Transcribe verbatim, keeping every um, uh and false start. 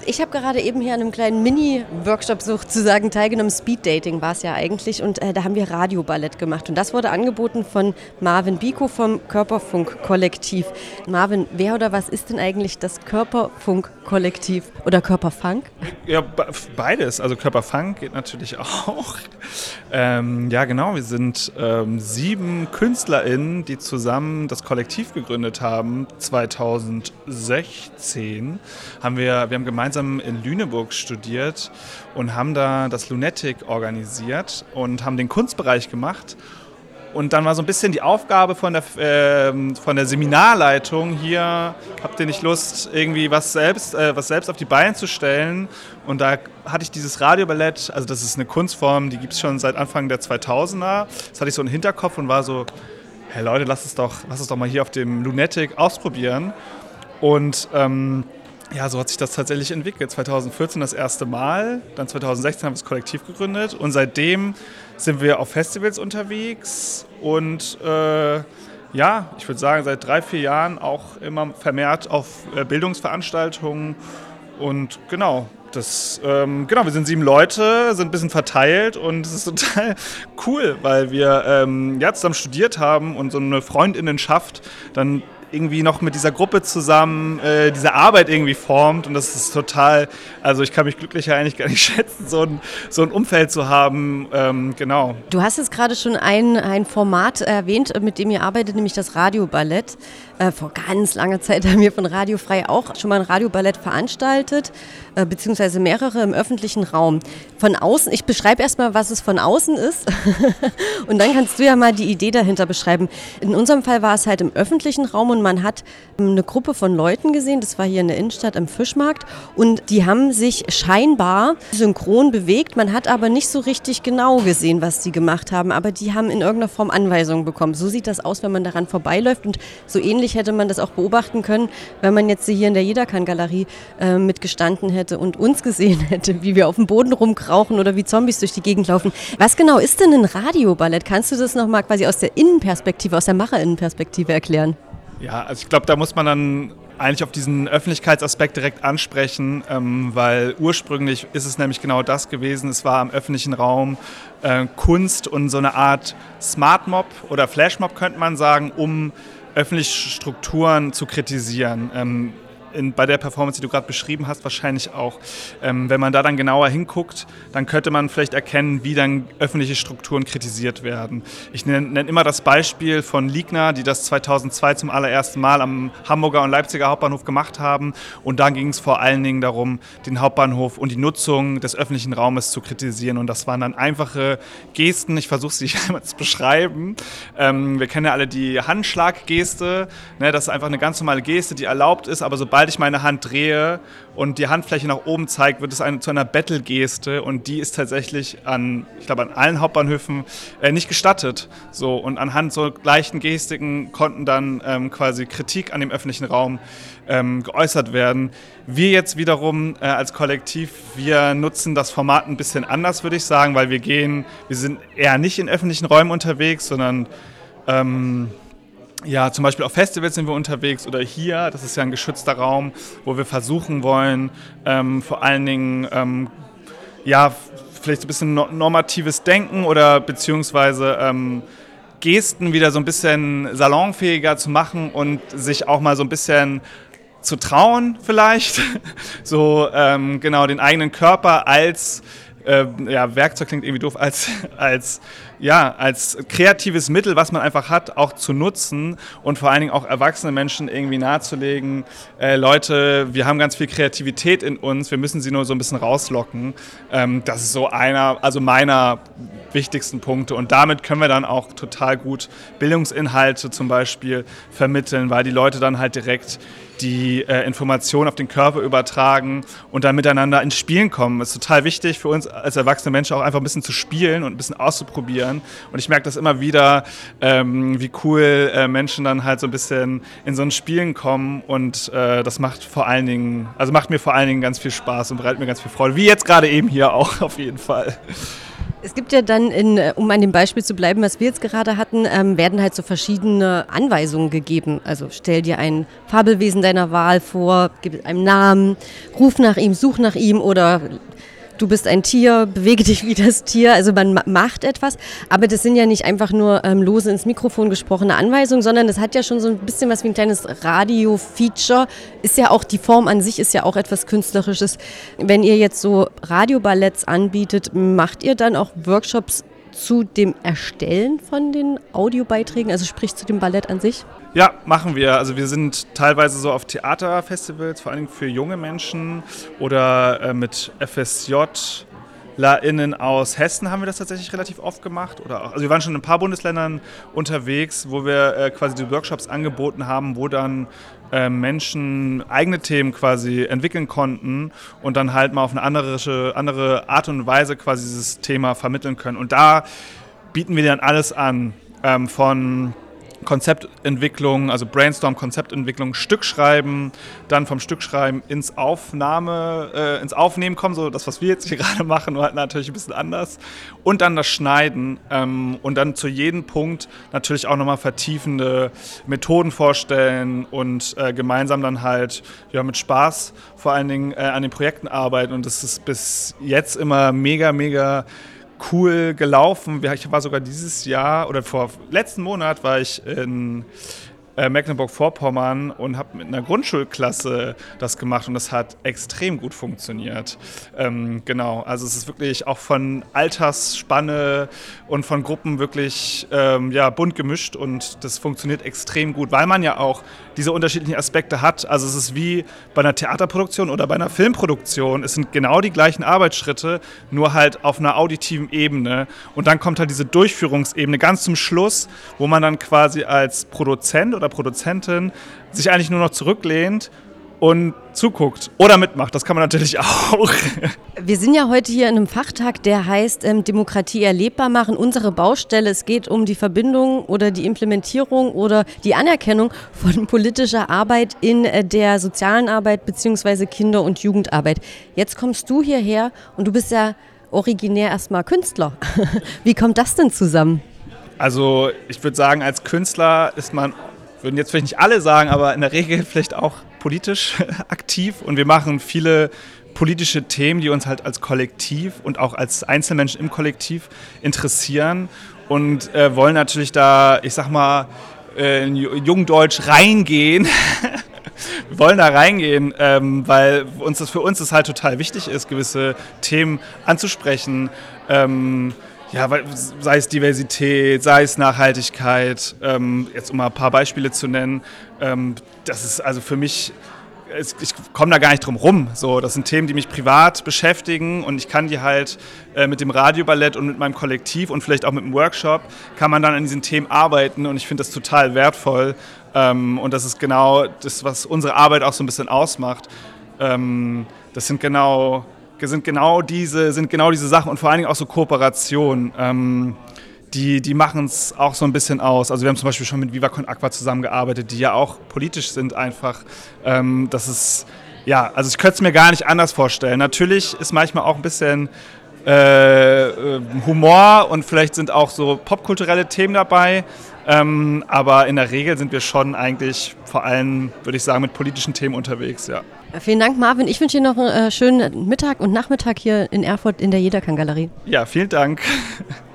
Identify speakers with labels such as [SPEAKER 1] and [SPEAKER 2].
[SPEAKER 1] ich habe gerade eben hier an einem kleinen Mini-Workshop sozusagen teilgenommen. Speed-Dating war es ja eigentlich und äh, da haben wir Radioballett gemacht. Und das wurde angeboten von Marvin Biko vom Körperfunk-Kollektiv. Marvin, wer oder was ist denn eigentlich das Körperfunk-Kollektiv oder Körperfunk?
[SPEAKER 2] Ja, beides. Also Körperfunk geht natürlich auch. Ähm, ja, genau. Wir sind ähm, sieben KünstlerInnen, die zusammen das Kollektiv gegründet haben. zweitausendsechzehn haben wir, wir haben gemeinsam in Lüneburg studiert und haben da das Lunatic organisiert und haben den Kunstbereich gemacht. Und dann war so ein bisschen die Aufgabe von der, äh, von der Seminarleitung hier, habt ihr nicht Lust, irgendwie was selbst, äh, was selbst auf die Beine zu stellen? Und da hatte ich dieses Radioballett, also das ist eine Kunstform, die gibt es schon seit Anfang der zweitausender. Das hatte ich so im Hinterkopf und war so, hey Leute, lasst es doch, lasst es doch mal hier auf dem Lunatic ausprobieren. Und ähm, ja, so hat sich das tatsächlich entwickelt. zweitausendvierzehn das erste Mal, dann zweitausendsechzehn haben wir das Kollektiv gegründet und seitdem sind wir auf Festivals unterwegs und äh, ja, ich würde sagen, seit drei, vier Jahren auch immer vermehrt auf äh, Bildungsveranstaltungen und genau, das, ähm, genau, wir sind sieben Leute, sind ein bisschen verteilt und es ist total cool, weil wir ähm, ja, zusammen studiert haben und so eine Freundinnenschaft dann irgendwie noch mit dieser Gruppe zusammen äh, diese Arbeit irgendwie formt und das ist total, also ich kann mich glücklicher eigentlich gar nicht schätzen, so ein, so ein Umfeld zu haben, ähm, genau.
[SPEAKER 1] Du hast jetzt gerade schon ein, ein Format erwähnt, mit dem ihr arbeitet, nämlich das Radioballett. Äh, vor ganz langer Zeit haben wir von Radio Frei auch schon mal ein Radioballett veranstaltet, äh, beziehungsweise mehrere im öffentlichen Raum. Von außen, ich beschreibe erstmal, was es von außen ist und dann kannst du ja mal die Idee dahinter beschreiben. In unserem Fall war es halt im öffentlichen Raum und man hat eine Gruppe von Leuten gesehen, das war hier in der Innenstadt am Fischmarkt und die haben sich scheinbar synchron bewegt, man hat aber nicht so richtig genau gesehen, was die gemacht haben, aber die haben in irgendeiner Form Anweisungen bekommen. So sieht das aus, wenn man daran vorbeiläuft und so ähnlich hätte man das auch beobachten können, wenn man jetzt hier in der Jederkann-Galerie äh, mitgestanden hätte und uns gesehen hätte, wie wir auf dem Boden rumkrauchen oder wie Zombies durch die Gegend laufen. Was genau ist denn ein Radioballett? Kannst du das nochmal quasi aus der Innenperspektive, aus der Macherinnenperspektive erklären?
[SPEAKER 2] Ja, also ich glaube, da muss man dann eigentlich auf diesen Öffentlichkeitsaspekt direkt ansprechen, ähm, weil ursprünglich ist es nämlich genau das gewesen. Es war im öffentlichen Raum äh, Kunst und so eine Art Smart Mob oder Flashmob könnte man sagen, um öffentliche Strukturen zu kritisieren. Ähm, in, bei der Performance, die du gerade beschrieben hast, wahrscheinlich auch. Ähm, wenn man da dann genauer hinguckt, dann könnte man vielleicht erkennen, wie dann öffentliche Strukturen kritisiert werden. Ich nenne nenn immer das Beispiel von Ligna, die das zweitausendzwei zum allerersten Mal am Hamburger und Leipziger Hauptbahnhof gemacht haben. Und da ging es vor allen Dingen darum, den Hauptbahnhof und die Nutzung des öffentlichen Raumes zu kritisieren. Und das waren dann einfache Gesten. Ich versuche sie einmal zu beschreiben. Ähm, wir kennen ja alle die Handschlaggeste. Ne, das ist einfach eine ganz normale Geste, die erlaubt ist, aber sobald ich meine Hand drehe und die Handfläche nach oben zeigt, wird es eine, zu einer Battle-Geste und die ist tatsächlich an, ich glaube, an allen Hauptbahnhöfen äh, nicht gestattet. So, und anhand so gleichen Gestiken konnten dann ähm, quasi Kritik an dem öffentlichen Raum ähm, geäußert werden. Wir jetzt wiederum äh, als Kollektiv, wir nutzen das Format ein bisschen anders, würde ich sagen, weil wir gehen, wir sind eher nicht in öffentlichen Räumen unterwegs, sondern ähm, ja, zum Beispiel auf Festivals sind wir unterwegs oder hier, das ist ja ein geschützter Raum, wo wir versuchen wollen, ähm, vor allen Dingen, ähm, ja, vielleicht so ein bisschen normatives Denken oder beziehungsweise ähm, Gesten wieder so ein bisschen salonfähiger zu machen und sich auch mal so ein bisschen zu trauen vielleicht, so ähm, genau den eigenen Körper als Äh, ja, Werkzeug klingt irgendwie doof, als, als, ja, als kreatives Mittel, was man einfach hat, auch zu nutzen und vor allen Dingen auch erwachsene Menschen irgendwie nahezulegen, äh, Leute, wir haben ganz viel Kreativität in uns, wir müssen sie nur so ein bisschen rauslocken. Ähm, das ist so einer, also meiner wichtigsten Punkte und damit können wir dann auch total gut Bildungsinhalte zum Beispiel vermitteln, weil die Leute dann halt direkt die äh, Informationen auf den Körper übertragen und dann miteinander ins Spielen kommen. Es ist total wichtig für uns als erwachsene Menschen auch einfach ein bisschen zu spielen und ein bisschen auszuprobieren. Und ich merke das immer wieder, ähm, wie cool äh, Menschen dann halt so ein bisschen in so ein Spielen kommen und äh, das macht vor allen Dingen, also macht mir vor allen Dingen ganz viel Spaß und bereitet mir ganz viel Freude. Wie jetzt gerade eben hier auch auf jeden Fall.
[SPEAKER 1] Es gibt ja dann, in, um an dem Beispiel zu bleiben, was wir jetzt gerade hatten, ähm, werden halt so verschiedene Anweisungen gegeben. Also stell dir ein Fabelwesen deiner Wahl vor, gib einem Namen, ruf nach ihm, such nach ihm oder du bist ein Tier, bewege dich wie das Tier. Also man ma- macht etwas, aber das sind ja nicht einfach nur ähm, lose ins Mikrofon gesprochene Anweisungen, sondern das hat ja schon so ein bisschen was wie ein kleines Radio-Feature. Ist ja auch, die Form an sich ist ja auch etwas Künstlerisches. Wenn ihr jetzt so Radioballetts anbietet, macht ihr dann auch Workshops zu dem Erstellen von den Audiobeiträgen, also sprich zu dem Ballett an sich?
[SPEAKER 2] Ja, machen wir. Also wir sind teilweise so auf Theaterfestivals, vor allem für junge Menschen oder äh, mit F S J-LerInnen aus Hessen haben wir das tatsächlich relativ oft gemacht. Oder auch, also wir waren schon in ein paar Bundesländern unterwegs, wo wir äh, quasi die Workshops angeboten haben, wo dann äh, Menschen eigene Themen quasi entwickeln konnten und dann halt mal auf eine andere, andere Art und Weise quasi dieses Thema vermitteln können. Und da bieten wir dann alles an, ähm, von Konzeptentwicklung, also Brainstorm, Konzeptentwicklung, Stück schreiben, dann vom Stück schreiben ins Aufnahme, äh, ins Aufnehmen kommen, so das, was wir jetzt hier gerade machen, nur halt natürlich ein bisschen anders. Und dann das Schneiden ähm, und dann zu jedem Punkt natürlich auch nochmal vertiefende Methoden vorstellen und äh, gemeinsam dann halt ja, mit Spaß vor allen Dingen äh, an den Projekten arbeiten. Und das ist bis jetzt immer mega, mega cool gelaufen. Ich war sogar dieses Jahr oder vor letzten Monat war ich in äh, Mecklenburg-Vorpommern und habe mit einer Grundschulklasse das gemacht und das hat extrem gut funktioniert. Ähm, genau, also es ist wirklich auch von Altersspanne und von Gruppen wirklich ähm, ja, bunt gemischt und das funktioniert extrem gut, weil man ja auch diese unterschiedlichen Aspekte hat. Also es ist wie bei einer Theaterproduktion oder bei einer Filmproduktion. Es sind genau die gleichen Arbeitsschritte, nur halt auf einer auditiven Ebene. Und dann kommt halt diese Durchführungsebene ganz zum Schluss, wo man dann quasi als Produzent oder Produzentin sich eigentlich nur noch zurücklehnt und zuguckt oder mitmacht. Das kann man natürlich auch.
[SPEAKER 1] Wir sind ja heute hier in einem Fachtag, der heißt ähm, Demokratie erlebbar machen. Unsere Baustelle, es geht um die Verbindung oder die Implementierung oder die Anerkennung von politischer Arbeit in äh, der sozialen Arbeit bzw. Kinder- und Jugendarbeit. Jetzt kommst du hierher und du bist ja originär erstmal Künstler. Wie kommt das denn zusammen?
[SPEAKER 2] Also ich würde sagen, als Künstler ist man, würden jetzt vielleicht nicht alle sagen, aber in der Regel vielleicht auch politisch aktiv und wir machen viele politische Themen, die uns halt als Kollektiv und auch als Einzelmenschen im Kollektiv interessieren und äh, wollen natürlich da, ich sag mal, äh, in Jungdeutsch reingehen. Wir wollen da reingehen, ähm, weil uns das für uns das halt total wichtig ist, gewisse Themen anzusprechen. Ähm, Ja, sei es Diversität, sei es Nachhaltigkeit, ähm, jetzt um mal ein paar Beispiele zu nennen. Ähm, das ist also für mich, ich komme da gar nicht drum rum. So, das sind Themen, die mich privat beschäftigen und ich kann die halt äh, mit dem Radioballett und mit meinem Kollektiv und vielleicht auch mit dem Workshop, kann man dann an diesen Themen arbeiten und ich finde das total wertvoll. Ähm, und das ist genau das, was unsere Arbeit auch so ein bisschen ausmacht. Ähm, das sind genau... sind genau diese, sind genau diese Sachen und vor allen Dingen auch so Kooperationen, ähm, die, die machen es auch so ein bisschen aus. Also wir haben zum Beispiel schon mit Viva Con Aqua zusammengearbeitet, die ja auch politisch sind einfach. Ähm, das ist, ja, also ich könnte es mir gar nicht anders vorstellen. Natürlich ist manchmal auch ein bisschen äh, Humor und vielleicht sind auch so popkulturelle Themen dabei, ähm, aber in der Regel sind wir schon eigentlich vor allem, würde ich sagen, mit politischen Themen unterwegs, ja.
[SPEAKER 1] Vielen Dank, Marvin. Ich wünsche dir noch einen äh, schönen Mittag und Nachmittag hier in Erfurt in der Jeder kann Galerie.
[SPEAKER 2] Ja, vielen Dank.